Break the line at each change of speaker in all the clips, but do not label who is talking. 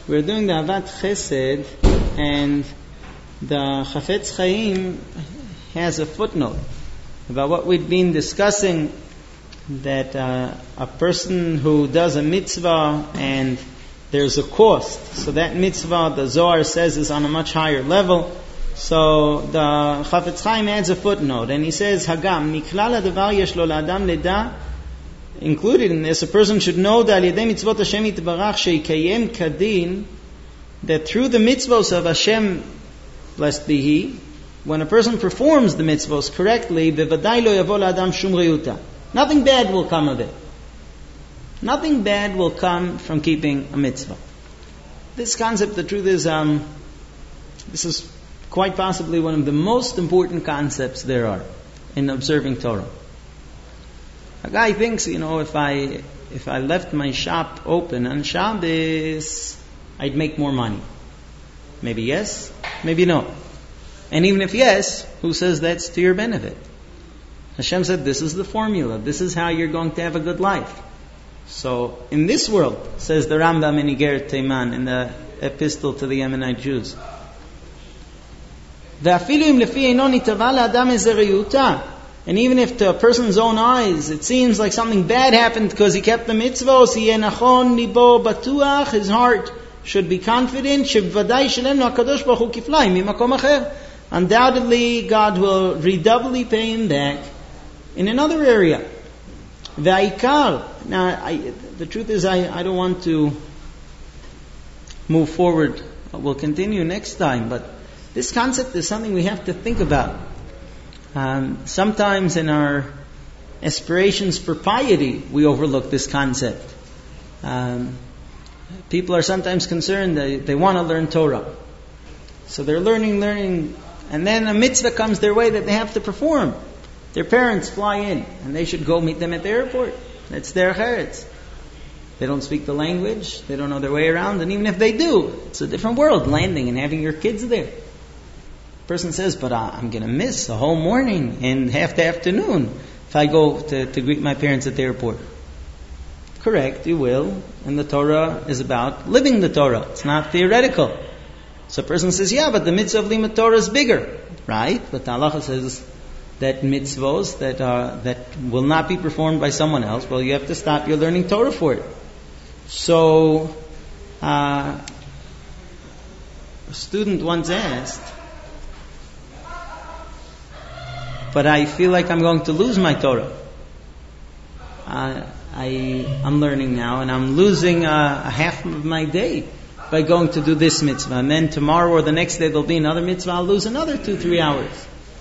We're doing the Avat Chesed, and the Chafetz Chaim has a footnote about what we've been discussing, that a person who does a mitzvah and there's a cost, so that mitzvah, the Zohar says, is on a much higher level. So the Chafetz Chaim adds a footnote, and he says, Hagam, miklal hadavar yesh lo la'adam leda, included in this, a person should know that al yedei mitzvot Hashem yitbarach sheikayem kadin, that through the mitzvos of Hashem, blessed be He, when a person performs the mitzvos correctly, bevadai lo yavo la'adam shum reyuta, nothing bad will come of it. Nothing bad will come from keeping a mitzvah. This concept, the truth is, this is quite possibly one of the most important concepts there are in observing Torah. A guy thinks, if I left my shop open on Shabbos, I'd make more money. Maybe yes, maybe no. And even if yes, who says that's to your benefit? Hashem said, this is the formula. This is how you're going to have a good life. So, in this world, says the Rambam in Igeret Teiman, in the epistle to the Yemenite Jews, and even if to a person's own eyes it seems like something bad happened because he kept the mitzvos, his heart should be confident, undoubtedly God will redoubly pay him back in another area. Now, the truth is, I don't want to move forward. We'll continue next time, but this concept is something we have to think about. Sometimes in our aspirations for piety, we overlook this concept. People are sometimes concerned that they want to learn Torah. So they're learning, and then a mitzvah comes their way that they have to perform. Their parents fly in, and they should go meet them at the airport. That's their cheretz. They don't speak the language, they don't know their way around, and even if they do, it's a different world, landing and having your kids there. The person says, but I'm going to miss a whole morning and half the afternoon if I go to greet my parents at the airport. Correct, you will, and the Torah is about living the Torah. It's not theoretical. So a person says, yeah, but the mitzvah of limud Torah is bigger. Right, but the halacha says that mitzvos that will not be performed by someone else, well, you have to stop your learning Torah for it. So, a student once asked, but I feel like I'm going to lose my Torah. I'm learning now, and I'm losing a half of my day by going to do this mitzvah. And then tomorrow or the next day there'll be another mitzvah, I'll lose another 2-3 hours.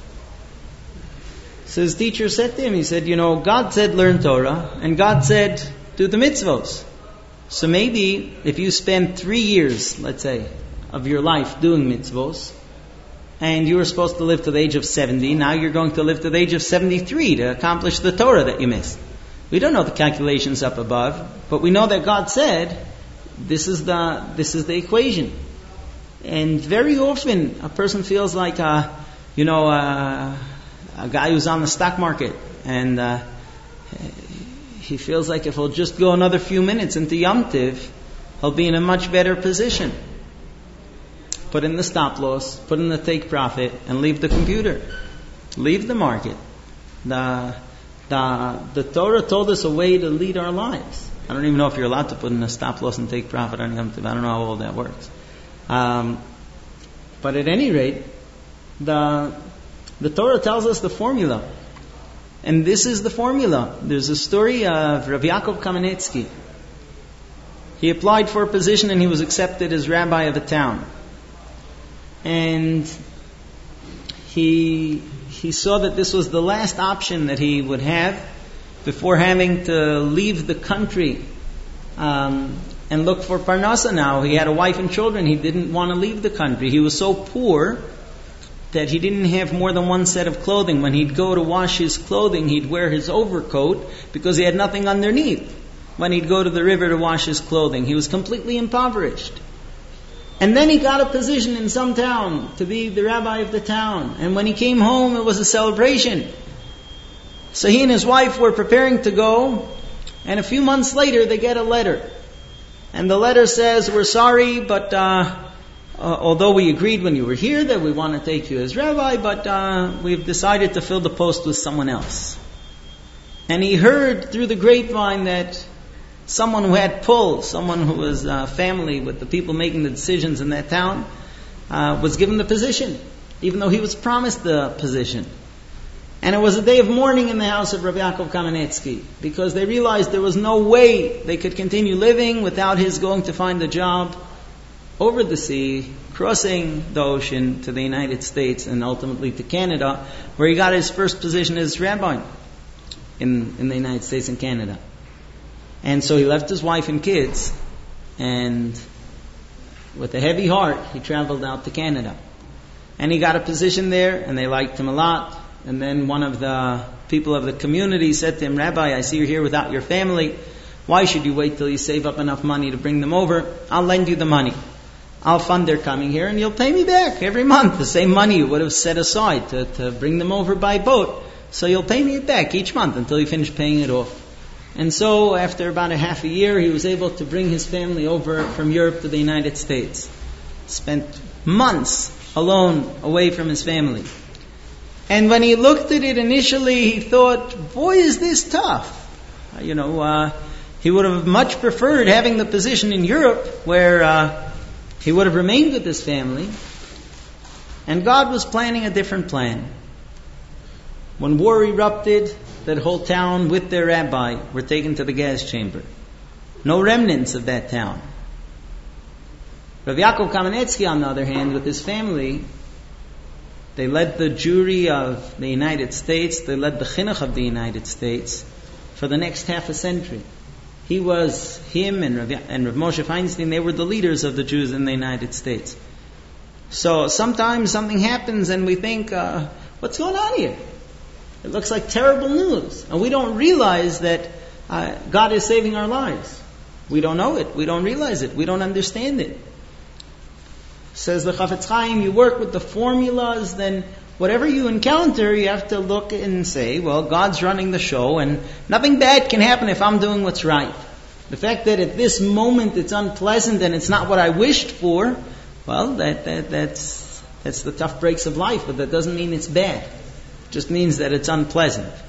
So his teacher said to him, he said, God said learn Torah, and God said do the mitzvos. So maybe if you spend 3 years, let's say, of your life doing mitzvos, and you were supposed to live to the age of 70, now you're going to live to the age of 73 to accomplish the Torah that you missed. We don't know the calculations up above, but we know that God said, this is the equation. And very often a person feels like a guy who's on the stock market, and he feels like if he'll just go another few minutes into Yom Tiv, he'll be in a much better position. Put in the stop loss, put in the take profit, and leave the computer. Leave the market. The Torah told us a way to lead our lives. I don't even know if you're allowed to put in a stop loss and take profit on Yom Tiv. I don't know how all that works. But at any rate, the Torah tells us the formula. And this is the formula. There's a story of Rav Yaakov Kamenetsky. He applied for a position and he was accepted as rabbi of a town. And he saw that this was the last option that he would have before having to leave the country and look for parnasa now. He had a wife and children. He didn't want to leave the country. He was so poor that he didn't have more than one set of clothing. When he'd go to wash his clothing, he'd wear his overcoat because he had nothing underneath. When he'd go to the river to wash his clothing, he was completely impoverished. And then he got a position in some town to be the rabbi of the town. And when he came home, it was a celebration. So he and his wife were preparing to go, and a few months later they get a letter. And the letter says, we're sorry, but although we agreed when you were here that we want to take you as rabbi, but we've decided to fill the post with someone else. And he heard through the grapevine that someone who had pull, someone who was family with the people making the decisions in that town, was given the position, even though he was promised the position. And it was a day of mourning in the house of Rabbi Yaakov Kamenetsky, because they realized there was no way they could continue living without his going to find a job over the sea, crossing the ocean to the United States and ultimately to Canada, where he got his first position as rabbi in the United States and Canada. And so he left his wife and kids, and with a heavy heart he traveled out to Canada. And he got a position there, and they liked him a lot. And then one of the people of the community said to him, Rabbi, I see you're here without your family. Why should you wait till you save up enough money to bring them over? I'll lend you the money. I'll fund their coming here, and you'll pay me back every month the same money you would have set aside to bring them over by boat. So you'll pay me it back each month until you finish paying it off. And so after about a half a year, he was able to bring his family over from Europe to the United States. Spent months alone, away from his family. And when he looked at it initially, he thought, boy, is this tough. He would have much preferred having the position in Europe where he would have remained with his family. And God was planning a different plan. When war erupted, that whole town with their rabbi were taken to the gas chamber. No remnants of that town. Rav Yaakov Kamenetsky, on the other hand, with his family, they led the Jewry of the United States, they led the Chinuch of the United States for the next half a century. Him and Rav Moshe Feinstein, they were the leaders of the Jews in the United States. So sometimes something happens and we think, what's going on here? It looks like terrible news. And we don't realize that God is saving our lives. We don't know it. We don't realize it. We don't understand it. Says the Chafetz Chaim, you work with the formulas, then whatever you encounter, you have to look and say, well, God's running the show, and nothing bad can happen if I'm doing what's right. The fact that at this moment it's unpleasant and it's not what I wished for, well, that's the tough breaks of life, but that doesn't mean it's bad. It just means that it's unpleasant.